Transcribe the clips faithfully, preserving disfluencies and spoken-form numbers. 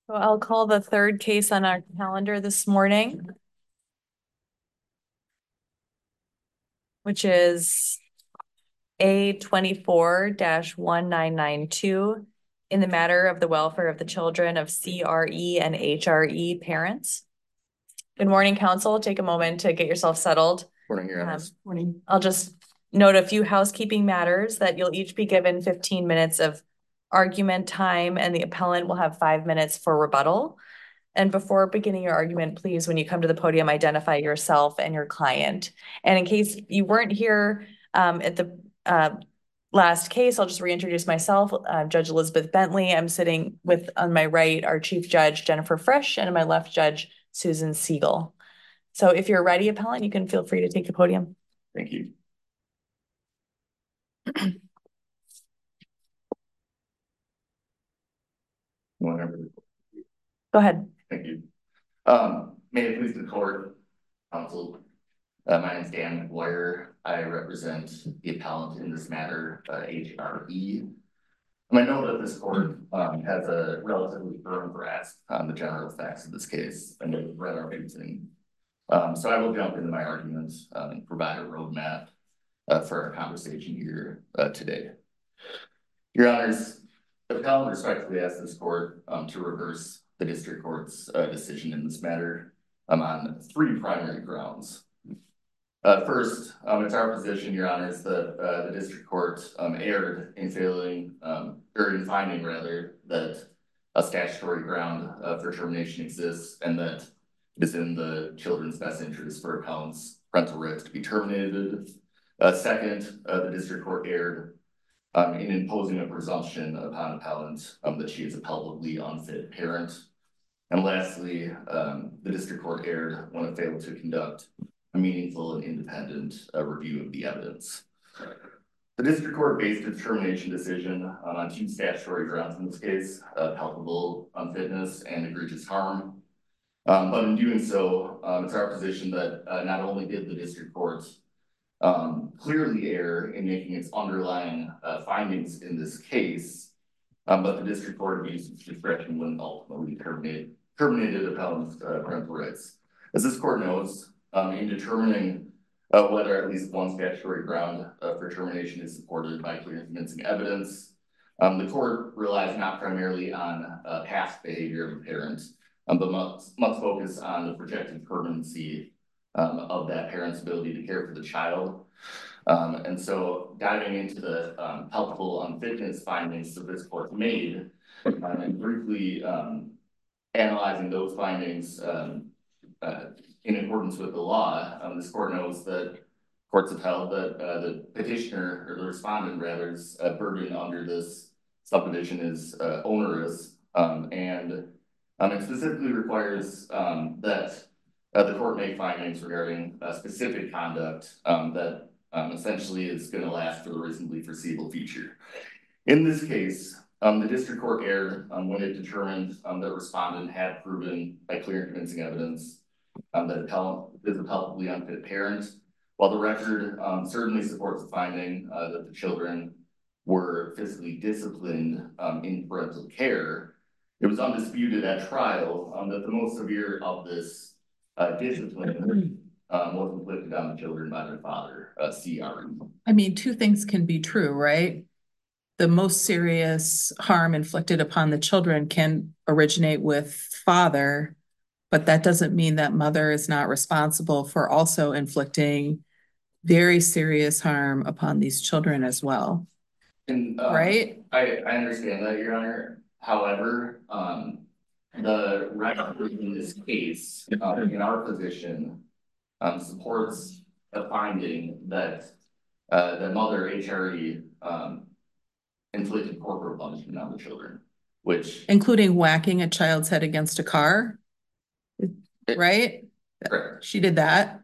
So I'll call the third case on our calendar this morning, which is A twenty-four one nine nine two in the matter of the welfare of the children of C R E and H R E parents. Good morning, council. Take a moment to get yourself settled. Morning, Your Honor. Um, morning. I'll just note a few housekeeping matters that you'll each be given fifteen minutes of argument time, and the appellant will have five minutes for rebuttal. And before beginning your argument, please, when you come to the podium, identify yourself and your client. And in case you weren't here um, at the uh, last case, I'll just reintroduce myself. Uh, Judge Elizabeth Bentley. I'm sitting with, on my right, our Chief Judge, Jennifer Frisch, and on my left, Judge Susan Siegel. So if you're ready, appellant, you can feel free to take the podium. Thank you. Whenever. Go ahead. Thank you. Um, may it please the court, counsel. Uh, my name is Dan McGuire. I represent the appellant in this matter, uh, H R E. I know that this court um, has a relatively firm grasp on the general facts of this case and it's rather amazing. Um, so I will jump into my arguments um, and provide a roadmap uh, for our conversation here uh, today. Your Honors, the appellant respectfully asks this court um, to reverse the district court's uh, decision in this matter um, on three primary grounds. Uh, first, um, it's our position, Your Honors, that uh, the district court um, erred in failing, um, or in finding rather, that a statutory ground uh, for termination exists and that it is in the children's best interest for appellant's parental rights to be terminated. Uh, second, uh, the district court erred um, in imposing a presumption upon appellant um, that she is a palpably unfit parent. And lastly, um, the district court erred when it failed to conduct a meaningful and independent uh, review of the evidence. The district court based its termination decision um, on two statutory grounds in this case, uh, palpable unfitness and egregious harm. Um, but in doing so, um, it's our position that uh, not only did the district court um, clearly err in making its underlying uh, findings in this case, um, but the district court abused its discretion when ultimately terminated, terminated appellant's uh, parental rights. As this court knows, um, in determining uh, whether at least one statutory ground uh, for termination is supported by clear and convincing evidence, um, the court relies not primarily on uh, past behavior of a parent, um, but must, must focus on the projected permanency um, of that parent's ability to care for the child. Um, and so diving into the um, palpable unfitness findings that this court made, um, and briefly um, analyzing those findings um, uh, in accordance with the law, um, this court knows that courts have held that uh, the petitioner, or the respondent rather, is uh, burden under this subdivision is uh, onerous, um, and um, it specifically requires um, that uh, the court make findings regarding uh, specific conduct um, that um, essentially is going to last for the reasonably foreseeable future. In this case, um, the district court erred um, when it determined um, that respondent had proven by clear and convincing evidence um, that appellant is a palpably unfit parent. While the record um, certainly supports the finding uh, that the children were physically disciplined um, in parental care, it was undisputed at trial um, that the most severe of this uh, discipline um, was inflicted on the children by their father, uh, C R E. I mean, two things can be true, right? The most serious harm inflicted upon the children can originate with father, but that doesn't mean that mother is not responsible for also inflicting very serious harm upon these children as well. And um, right? I, I understand that, Your Honor. However, um, the record in this case, uh, in our position, um, supports the finding that uh, the mother, H R E, um, inflicted corporal punishment on the children, which including whacking a child's head against a car, it, right? Correct. She did that.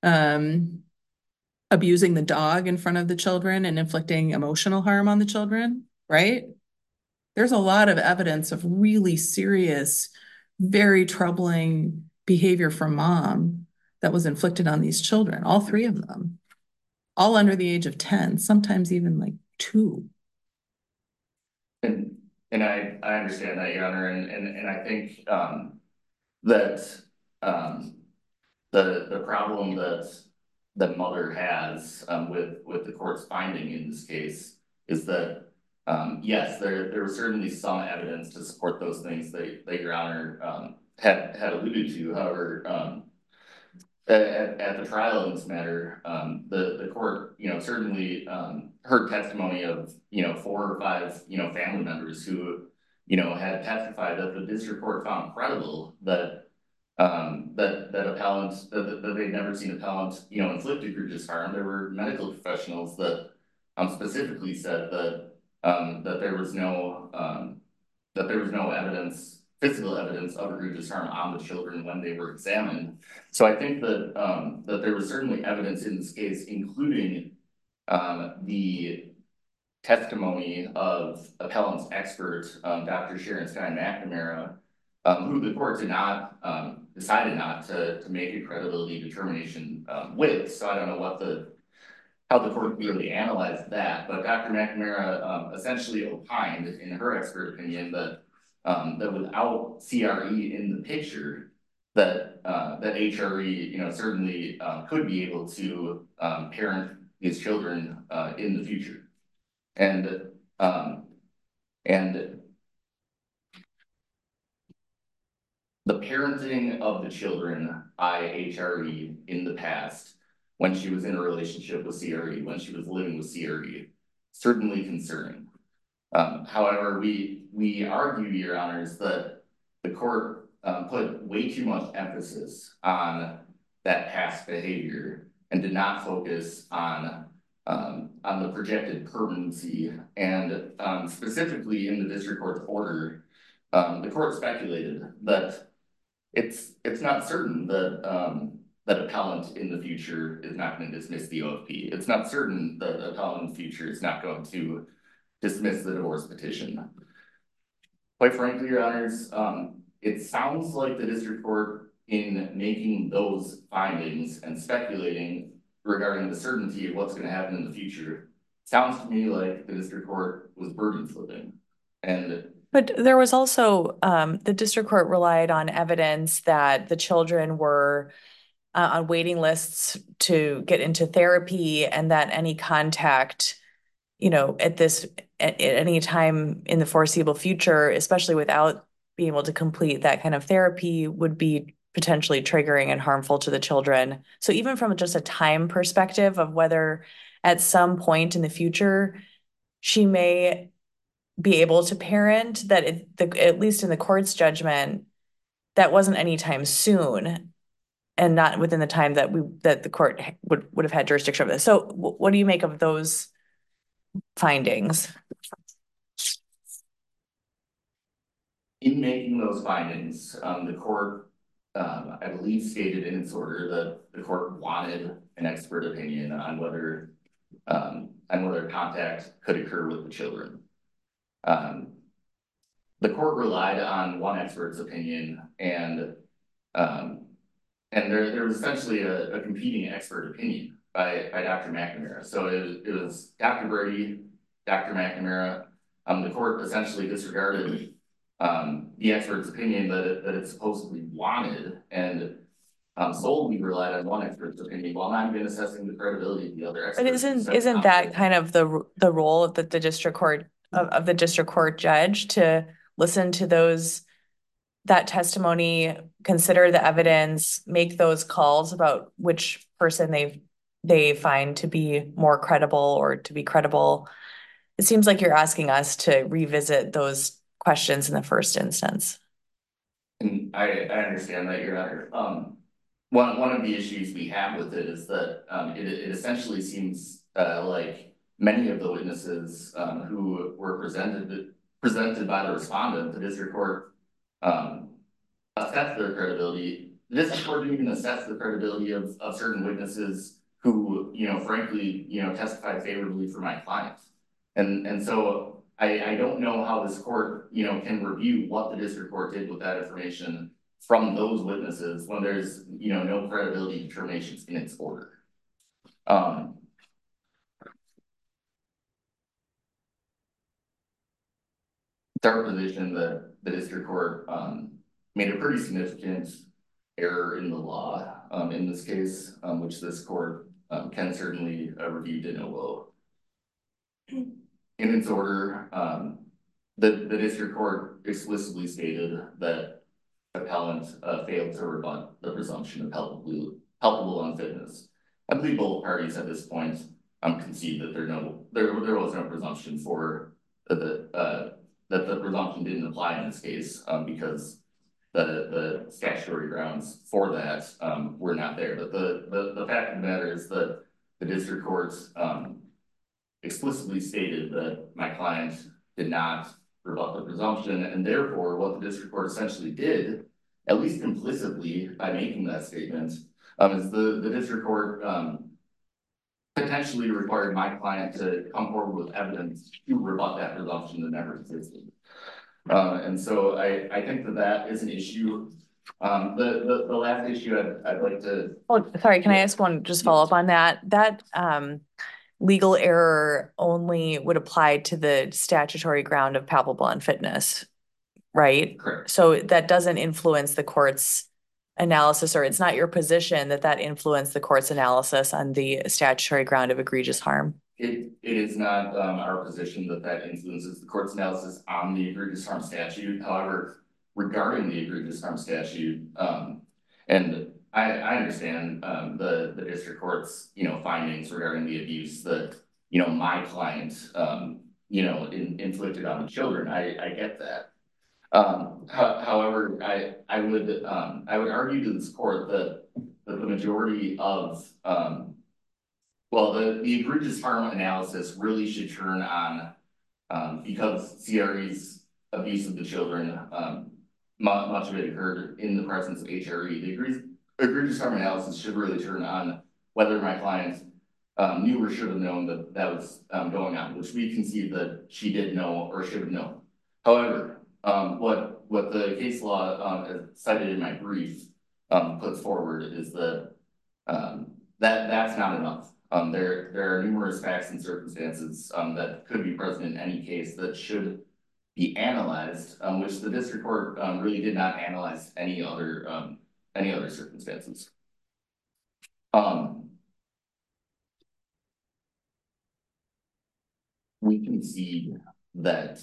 Um, abusing the dog in front of the children and inflicting emotional harm on the children, right? There's a lot of evidence of really serious, very troubling behavior from mom that was inflicted on these children, all three of them, all under the age of ten, sometimes even like two. And And I, I understand that, Your Honor, and, and, and I think, um, that, um, the, the problem that the mother has, um, with, with the court's finding in this case is that, um, yes, there, there was certainly some evidence to support those things that, that Your Honor, um, had, had alluded to. However, um, at, at the trial in this matter, um, the, the court, you know, certainly, um, heard testimony of, you know, four or five, you know, family members who, you know, had testified that the district court found credible that, um, that, that appellant, that, that they'd never seen appellant, you know, inflict egregious harm. There were medical professionals that, um, specifically said that, um, that there was no, um, that there was no evidence, physical evidence of egregious harm on the children when they were examined. So I think that, um, that there was certainly evidence in this case, including, um, the testimony of appellant's expert, um, Doctor Sharon Stein McNamara, um, who the court did not, um, decided not to, to make a credibility determination, um, with. So I don't know what the, how the court really analyzed that, but Doctor McNamara, um, essentially opined in her expert opinion that, um, that without C R E in the picture, that, uh, that H R E, you know, certainly, uh, could be able to, um, parent these children, uh, in the future. And, um, and the parenting of the children by H R E in the past, when she was in a relationship with C R E, when she was living with C R E, certainly concerning. Um, however, we, we argue, Your Honors, that the court, um, put way too much emphasis on that past behavior and did not focus on, um, on the projected permanency. And, um, specifically in the district court's order, um, the court speculated that it's, it's not certain that, um, that appellant in the future is not going to dismiss the O F P. It's not certain that appellant in the future is not going to dismiss the divorce petition. Quite frankly, Your Honors, um, it sounds like the district court, in making those findings and speculating regarding the certainty of what's going to happen in the future, sounds to me like the district court was burden flipping. And But there was also, um, the district court relied on evidence that the children were uh, on waiting lists to get into therapy, and that any contact, you know, at this, at, at any time in the foreseeable future, especially without being able to complete that kind of therapy, would be potentially triggering and harmful to the children. So even from just a time perspective of whether at some point in the future she may be able to parent, that it, the, at least in the court's judgment, that wasn't anytime soon, and not within the time that we that the court would would have had jurisdiction over this. So what do you make of those findings? in making those findings, um, the court, um, I believe, stated in its order that the court wanted an expert opinion on whether, um, on whether contact could occur with the children. Um, the court relied on one expert's opinion, and um, and there there was essentially a, a competing expert opinion by by Doctor McNamara. So it was, it was Doctor Brady, Doctor McNamara. Um, the court essentially disregarded um, the expert's opinion that it, that it supposedly wanted, and um, solely relied on one expert's opinion while not even assessing the credibility of the other experts. But isn't isn't that kind of the the role of the, the district court of, of the district court judge, to listen to those, that testimony, consider the evidence, make those calls about which person they they find to be more credible or to be credible? It seems like you're asking us to revisit those questions in the first instance. And I, I understand that, Your Honor. Um, one, one of the issues we have with it is that um, it, it essentially seems uh, like many of the witnesses um, who were presented presented by the respondent, the district court, um, assessed their credibility. The district court didn't even assess the credibility of, of certain witnesses who, you know, frankly, you know, testified favorably for my clients. And, and so I, I don't know how this court, you know, can review what the district court did with that information from those witnesses when there's, you know, no credibility determinations in its order. Um, it's our position that the district court um, made a pretty significant error in the law um, in this case, um, which this court um, can certainly uh, review de novo. In its order, um, the, the district court explicitly stated that appellant uh, failed to rebut the presumption of palpable, palpable unfitness. I believe both parties at this point um, concede that there no there there was no presumption for uh, the uh, that the presumption didn't apply in this case um, because the the statutory grounds for that um, were not there. But the, the the fact of the matter is that the district courts um, explicitly stated that my client did not rebut the presumption, and therefore what the district court essentially did, at least implicitly by making that statement, um, is the, the district court um, potentially required my client to come forward with evidence to rebut that presumption that never existed. Uh, and so I, I think that that is an issue. Um, the, the, the last issue I'd, I'd like to... Oh, sorry, can I ask one, just follow up on that? That um, legal error only would apply to the statutory ground of palpable unfitness, right? Correct. So that doesn't influence the court's analysis, or it's not your position that that influenced the court's analysis on the statutory ground of egregious harm? It, it is not um, our position that that influences the court's analysis on the egregious harm statute. However, regarding the egregious harm statute, um, and I, I understand um, the, the district court's, you know, findings regarding the abuse that, you know, my client, um, you know, in, inflicted on the children. I, I get that. Um, ho however, I, I would, um, I would argue to this court that, that the majority of, um, well, the, the egregious harm analysis really should turn on, um, because C R E's abuse of the children, um, much, much of it occurred in the presence of H R E. The egregious, egregious harm analysis should really turn on whether my client um, knew or should have known that that was um, going on, which we concede that she did know or should have known. However, um, what, what the case law um, cited in my brief um, puts forward is that um, that that's not enough. Um, there, there are numerous facts and circumstances um, that could be present in any case that should be analyzed, um, which the district court um, really did not analyze any other um, any other circumstances. Um, we concede that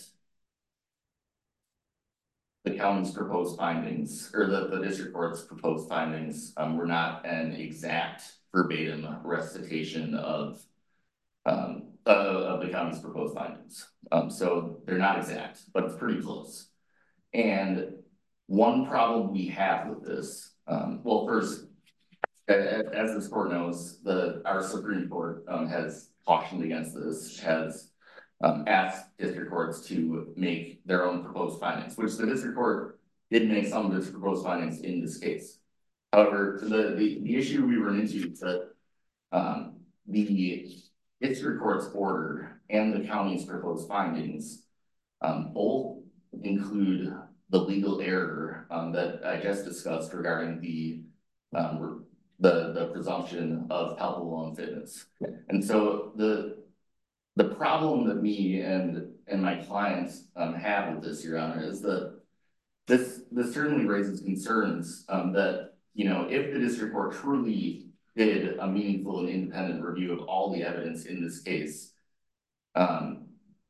the county's proposed findings, or the, the district court's proposed findings, um, were not an exact verbatim recitation of um, uh, of the county's proposed findings. Um, so they're not exact, but it's pretty close. And one problem we have with this, um, well, first, as this court knows, the our Supreme Court um, has cautioned against this, has um, asked district courts to make their own proposed findings, which the district court did make some of its proposed findings in this case. However, the the, the issue we run into is that um, the district court's order and the county's proposed findings um, both include the legal error um, that I just discussed regarding the um, the the presumption of palpable unfitness. And so the the problem that me and and my clients um, have with this, Your Honor, is that this this certainly raises concerns um, that, you know, if the district court truly did a meaningful and independent review of all the evidence in this case, um,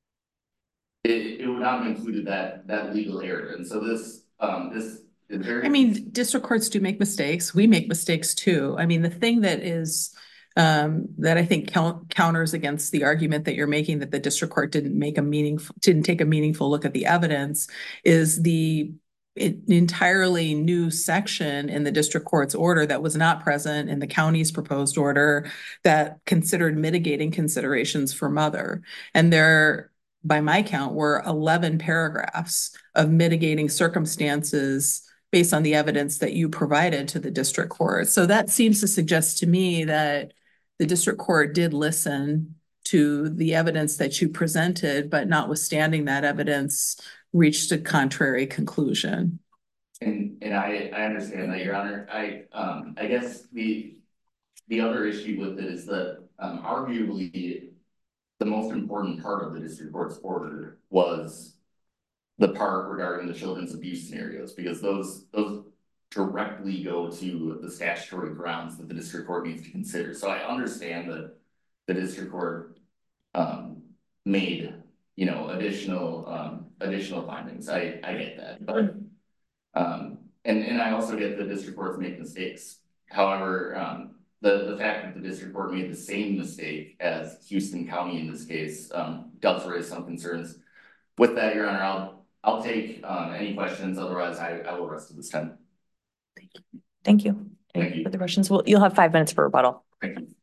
it, it would not have included that that legal error. And so this um, this is very. I mean, district courts do make mistakes. We make mistakes too. I mean, the thing that is um, that I think count, counters against the argument that you're making that the district court didn't make a meaningful didn't take a meaningful look at the evidence is the an entirely new section in the district court's order that was not present in the county's proposed order that considered mitigating considerations for mother. And there, by my count, were eleven paragraphs of mitigating circumstances based on the evidence that you provided to the district court. So that seems to suggest to me that the district court did listen to the evidence that you presented, but notwithstanding that evidence, reached a contrary conclusion. And and I, I understand that, Your Honor. I um I guess the the other issue with it is that um arguably the most important part of the district court's order was the part regarding the children's abuse scenarios, because those, those directly go to the statutory grounds that the district court needs to consider. So I understand that the district court um, made, you know, additional, um, additional findings. I, I get that, but, um, and, and I also get the district courts make mistakes. However, um, the, the fact that the district court made the same mistake as Houston County in this case, um, does raise some concerns. With that, Your Honor, I'll, I'll take, um, any questions. Otherwise, I, I will rest of this time. Thank you. Thank you. Thank you. For the questions, well, you'll have five minutes for rebuttal. Thank you.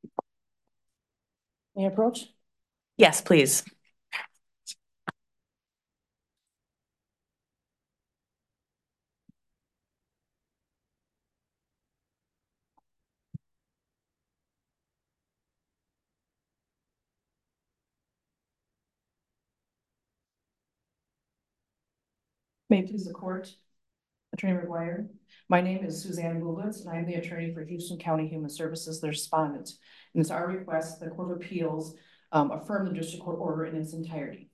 May I approach? Yes, please. May it please the court, Attorney McGuire. My name is Suzanne Gulitz, and I'm the attorney for Houston County Human Services, the respondent. And it's our request that the Court of Appeals um, affirm the district court order in its entirety.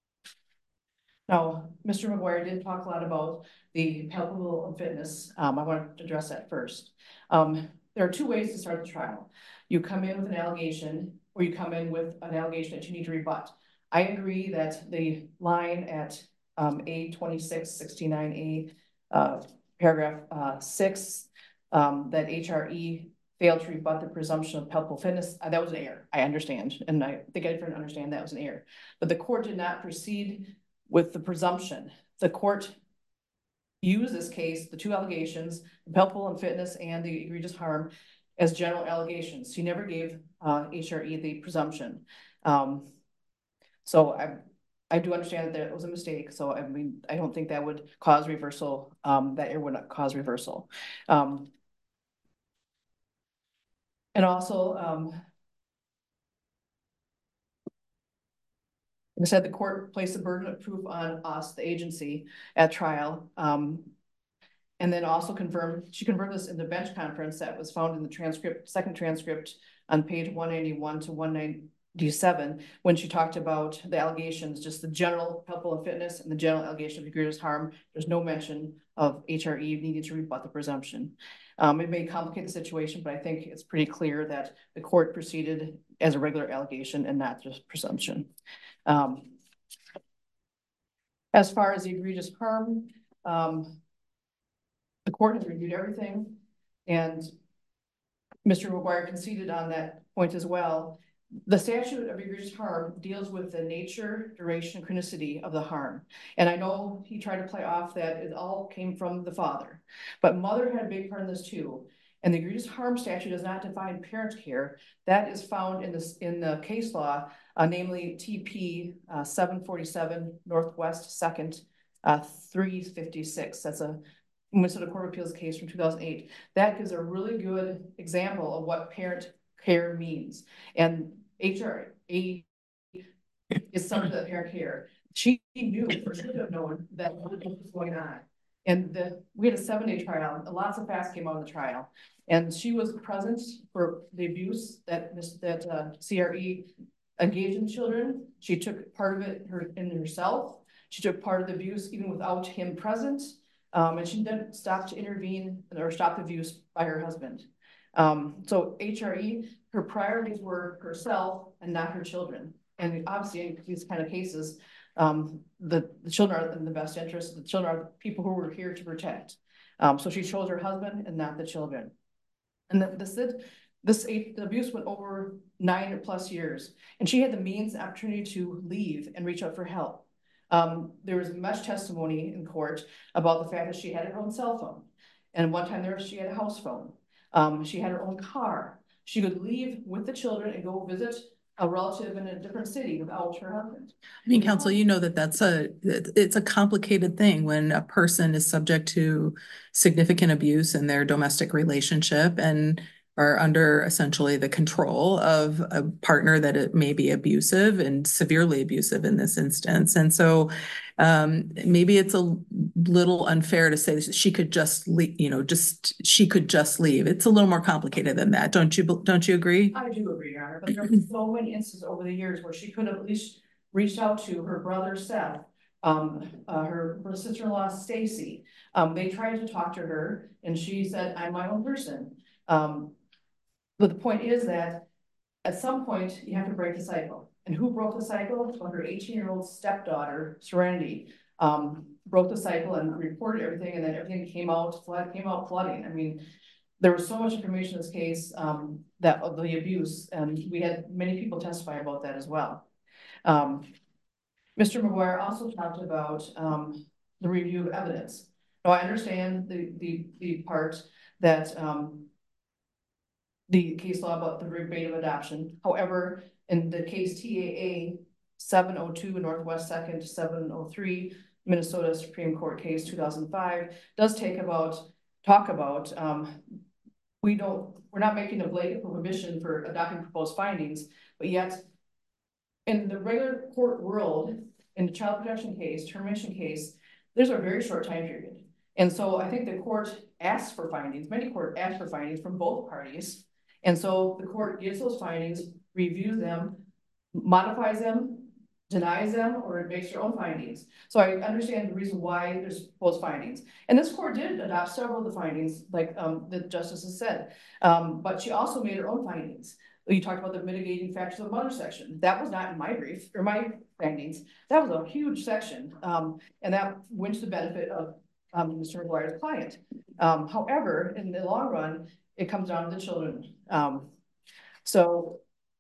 Now, Mister McGuire did talk a lot about the palpable unfitness. Um, I want to address that first. Um, there are two ways to start the trial. You come in with an allegation, or you come in with an allegation that you need to rebut. I agree that the line at um, A twenty-six sixty-nine A, uh, paragraph uh, six, um, that H R E failed to rebut the presumption of palpable fitness. Uh, that was an error. I understand, and I think I didn't understand that was an error. But the court did not proceed with the presumption. The court used this case, the two allegations, the palpable unfitness and the egregious harm, as general allegations. She never gave uh, H R E the presumption. Um, so I, I do understand that there was a mistake. So I mean, I don't think that would cause reversal. Um, that it would not cause reversal. Um, and also, um, like I said, the court placed the burden of proof on us, the agency, at trial. Um, and then also confirmed, she confirmed this in the bench conference that was found in the transcript, second transcript on page one ninety-one to one ninety-seven, when she talked about the allegations, just the general palpable unfitness and the general allegation of egregious harm. There's no mention of H R E needing to rebut the presumption. Um, it may complicate the situation, but I think it's pretty clear that the court proceeded as a regular allegation and not just presumption. Um, as far as the egregious harm, um, the court has reviewed everything, and Mister McGuire conceded on that point as well. The statute of egregious harm deals with the nature, duration, and chronicity of the harm. And I know he tried to play off that it all came from the father, but mother had a big part in this too. And the egregious harm statute does not define parent care. That is found in this in the case law, uh, namely T P uh, seven forty-seven Northwest Second uh, three fifty-six. That's a Minnesota Court of Appeals case from two thousand eight. That gives a really good example of what parent care means. And H R E is something that parent care. She knew or should have known that what was going on. And the, we had a seven day trial. Lots of facts came out of the trial. And she was present for the abuse that, that uh, C R E engaged in children. She took part of it her, in herself. She took part of the abuse even without him present. Um, and she didn't stop to intervene or stop the abuse by her husband. Um, so H R E, her priorities were herself and not her children. And obviously in these kind of cases, um, the, the children are in the best interest. The children are the people who were here to protect. Um, so she chose her husband and not the children. And the, this, this the abuse went over nine plus years. And she had the means and opportunity to leave and reach out for help. Um, there was much testimony in court about the fact that she had her own cell phone. And one time there she had a house phone. Um, she had her own car. She could leave with the children and go visit a relative in a different city without her husband. I mean, counsel, you know that that's a, it's a complicated thing when a person is subject to significant abuse in their domestic relationship and are under essentially the control of a partner that it may be abusive and severely abusive in this instance. And so um, maybe it's a little unfair to say that she could just leave, you know, just, she could just leave. It's a little more complicated than that. Don't you, don't you agree? I do agree, Your Honor, but there were so many instances over the years where she could have at least reached out to her brother, Seth, um, uh, her, her sister-in-law, Stacy. Um, they tried to talk to her and she said, I'm my own person. Um, but the point is that at some point you have to break the cycle. And who broke the cycle? Well, her eighteen-year-old stepdaughter, Serenity, um, broke the cycle and reported everything, and then everything came out, flood came out flooding. I mean, there was so much information in this case, um, that of the abuse, and we had many people testify about that as well. Um, Mister McGuire also talked about, um, the review of evidence. Now, I understand the, the, the part that, um, the case law about the rebate of adoption. However, in the case T A A seven oh two Northwest Second seven oh three, Minnesota Supreme Court case two thousand five, does take about, talk about, um, we don't, we're not making a blanket prohibition for adopting proposed findings, but yet in the regular court world, in the child protection case, termination case, there's a very short time period. And so I think the court asks for findings, many court ask for findings from both parties. And so the court gives those findings, reviews them, modifies them, denies them, or it makes their own findings. So I understand the reason why there's proposed findings. And this court did adopt several of the findings, like um, the justices said, um, but she also made her own findings. You talked about the mitigating factors of the mother section. That was not in my brief or my findings. That was a huge section. Um, and that went to the benefit of um, Mister McGuire's client. Um, however, in the long run, it comes down to the children. Um, so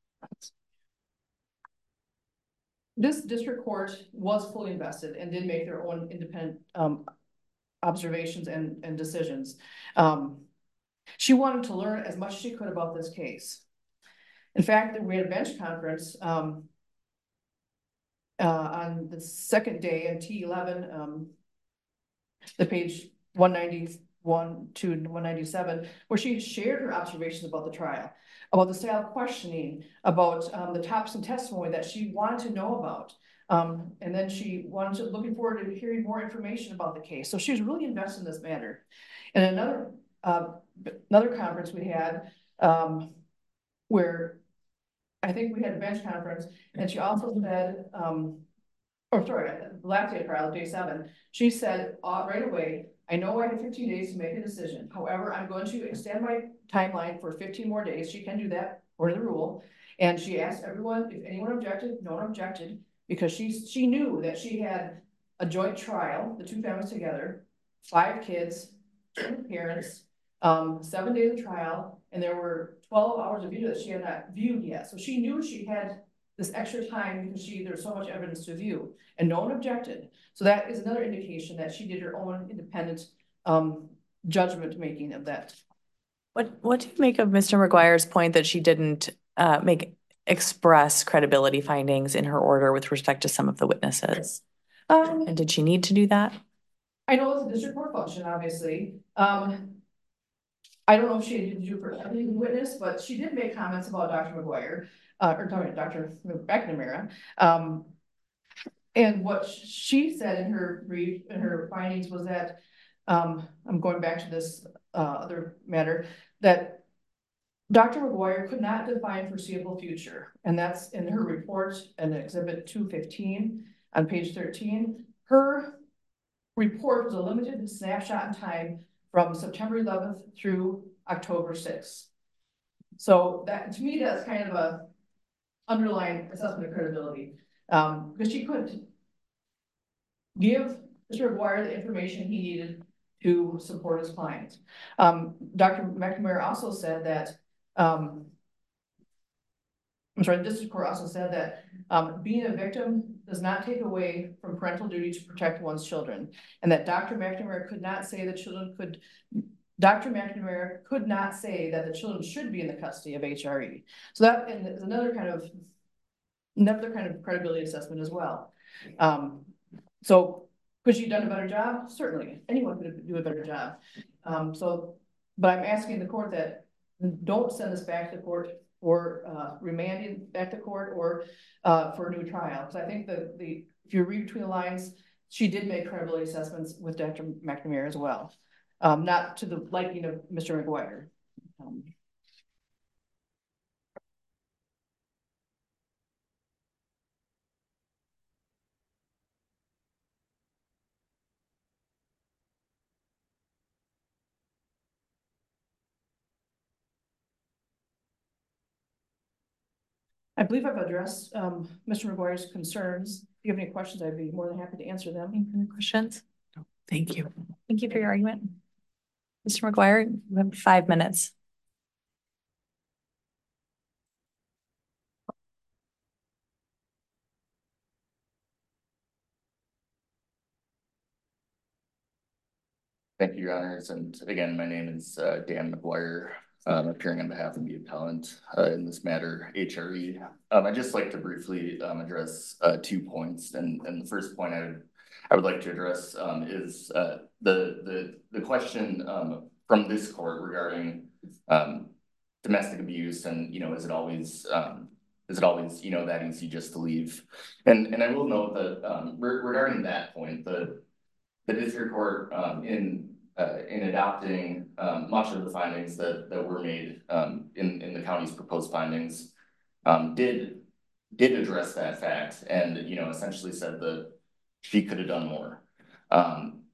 this district court was fully invested and did make their own independent um, observations and, and decisions. Um, she wanted to learn as much as she could about this case. In fact, we had a bench conference um, uh, on the second day in T eleven, um, the page one ninety-one to one ninety-seven, where she shared her observations about the trial, about the style of questioning, about um, the topics and testimony that she wanted to know about. Um, and then she wanted to, looking forward to hearing more information about the case. So she was really invested in this matter. And another, uh, another conference we had um, where I think we had a bench conference, and she also said, um, or sorry, the last day of trial, day seven, she said uh, right away, I know I have fifteen days to make a decision. However, I'm going to extend my timeline for fifteen more days. She can do that according to the rule. And she asked everyone if anyone objected. No one objected, because she, she knew that she had a joint trial, the two families together, five kids, two parents, um, seven days of trial, and there were twelve hours of video that she had not viewed yet. So she knew she had this extra time because she, there's so much evidence to view, and no one objected. So that is another indication that she did her own independent um, judgment making of that. What, what do you make of Mister McGuire's point that she didn't uh, make express credibility findings in her order with respect to some of the witnesses? Um, And did she need to do that? I know it's a district court function, obviously. Um, I don't know if she had to do for every witness, but she did make comments about Doctor McGuire, uh, or sorry, Doctor McNamara. Um, and what she said in her brief, in her findings was that, um, I'm going back to this uh, other matter, that Doctor McGuire could not define foreseeable future. And that's in her report in exhibit two fifteen on page thirteen. Her report was a limited snapshot in time from September eleventh through October sixth. So that, to me, that's kind of a underlying assessment of credibility, um, because she couldn't give Mister McGuire the information he needed to support his client. Um, Doctor McNamara also said that, um, I'm sorry, the district court also said that um, being a victim does not take away from parental duty to protect one's children, and that Doctor McNamara could not say that children could, Doctor McNamara could not say that the children should be in the custody of H R E. So that is another kind of, another kind of credibility assessment as well. Um, so could she have done a better job? Certainly, anyone could do a better job. Um, so, but I'm asking the court that don't send this back to the court or uh, remanding back to court or uh, for a new trial. Because I think that the, if you read between the lines, she did make credibility assessments with Doctor McNamara as well. Um, not to the liking of Mister McGuire. Um, I believe I've addressed, um, Mister McGuire's concerns. If you have any questions, I'd be more than happy to answer them. Any questions? Thank you. Thank you for your argument. Mister McGuire, you have five minutes. Thank you, Your Honors. And again, my name is uh, Dan McGuire. I'm appearing on behalf of the appellant uh, in this matter, H R E. Um, I'd just like to briefly um, address uh, two points. And, and the first point I would, I would like to address um, is uh, the, the, the question um, from this court regarding um, domestic abuse and, you know, is it always, um, is it always, you know, that easy just to leave? And, and I will note that um, re regarding that point, the, the district court um, in Uh, in adopting um, much of the findings that that were made um, in in the county's proposed findings, um, did did address that fact, and you know essentially said that she could have done more. Um,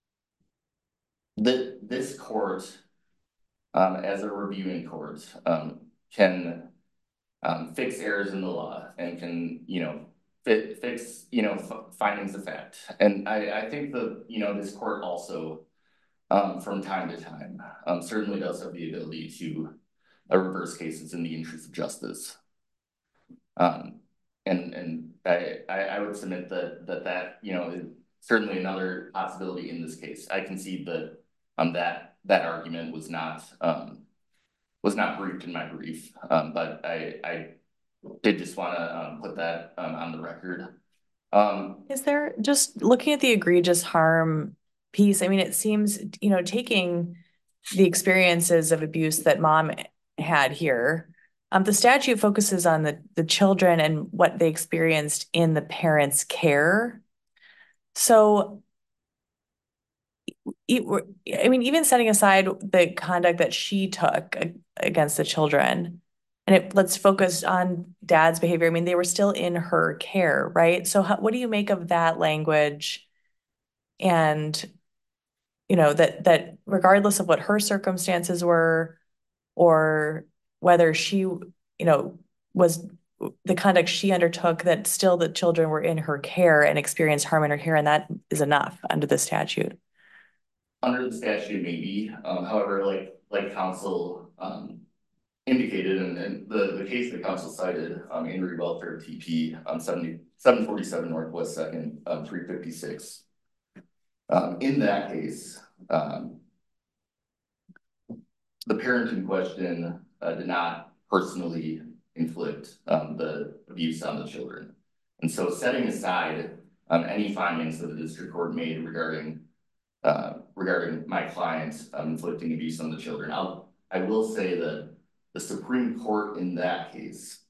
that this court, um, as a reviewing court, um, can um, fix errors in the law and can you know fit, fix you know f findings of fact, and I I think that you know this court also. Um, from time to time, um, certainly does have the ability to uh, reverse cases in the interest of justice. Um, and and I, I, I would submit that that that you know is certainly another possibility in this case. I concede that um that that argument was not um was not briefed in my brief, um, but I I did just want to um, put that um, on the record. Um, Is there, just looking at the egregious harm piece, I mean, it seems, you know, taking the experiences of abuse that mom had here, um, the statute focuses on the the children and what they experienced in the parents' care. So, I mean, even setting aside the conduct that she took against the children, and it let's focus on dad's behavior. I mean, they were still in her care, right? So, how, what do you make of that language? And you know that that regardless of what her circumstances were, or whether she, you know, was the conduct she undertook, that still the children were in her care and experienced harm in her care, and that is enough under the statute. Under the statute, maybe. Um, however, like like counsel um, indicated, and, and the the case that counsel cited, um, Injury Welfare T P, um, seventy seven forty seven Northwest Second, um, three fifty six. Um, in that case, um, the parent in question uh, did not personally inflict um, the abuse on the children, and so setting aside um, any findings that the district court made regarding uh, regarding my client um, inflicting abuse on the children, I'll I will say that the Supreme Court in that case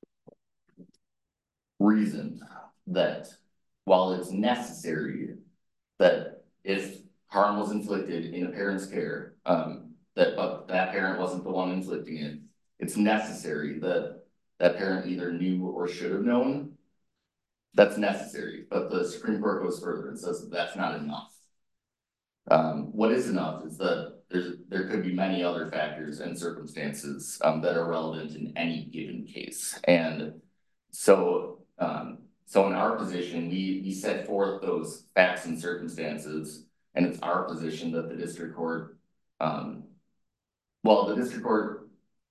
reasoned that while it's necessary that if harm was inflicted in a parent's care, um, that but that parent wasn't the one inflicting it, it's necessary that that parent either knew or should have known. That's necessary, but the Supreme Court goes further and says that that's not enough. Um, what is enough is that there's there could be many other factors and circumstances um, that are relevant in any given case, and so um, so in our position, we we set forth those facts and circumstances, and it's our position that the district court, um, well, the district court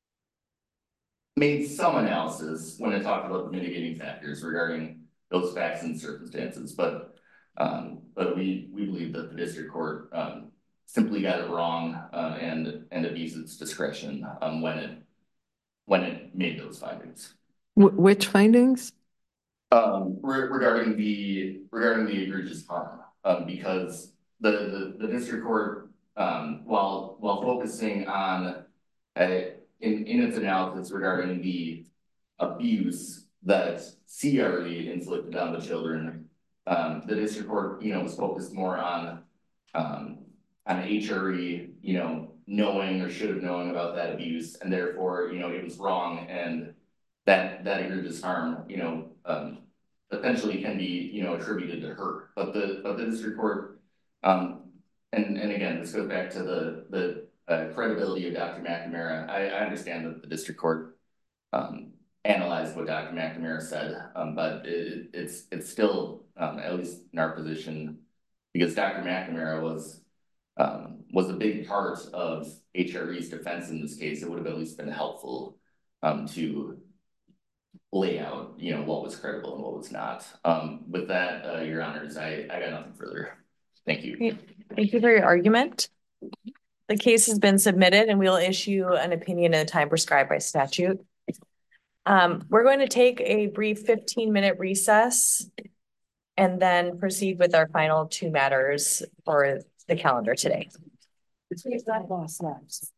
made some analysis when it talked about the mitigating factors regarding those facts and circumstances, but um, but we we believe that the district court um, simply got it wrong uh, and and abused its discretion um, when it when it made those findings. Wh- which findings? Um, re regarding the regarding the egregious harm, um, because the, the the district court, um, while while focusing on uh, in in its analysis regarding the abuse that C R E inflicted on the children, um, the district court, you know, was focused more on um, on H R E, you know, knowing or should have known about that abuse, and therefore, you know, it was wrong, and that that egregious harm, you know, um, potentially can be, you know, attributed to her. But the but the district court, um, and and again, this goes back to the the uh, credibility of Doctor McNamara. I, I understand that the district court um, analyze what Doctor McNamara said, um, but it, it's, it's still, um, at least in our position, because Doctor McNamara was, um, was a big part of H R E's defense in this case. It would have at least been helpful, um, to lay out, you know, what was credible and what was not. Um, with that, uh, Your Honors, I, I got nothing further. Thank you. Thank you for your argument. The case has been submitted and we'll issue an opinion in the time prescribed by statute. Um, we're going to take a brief fifteen minute recess and then proceed with our final two matters for the calendar today.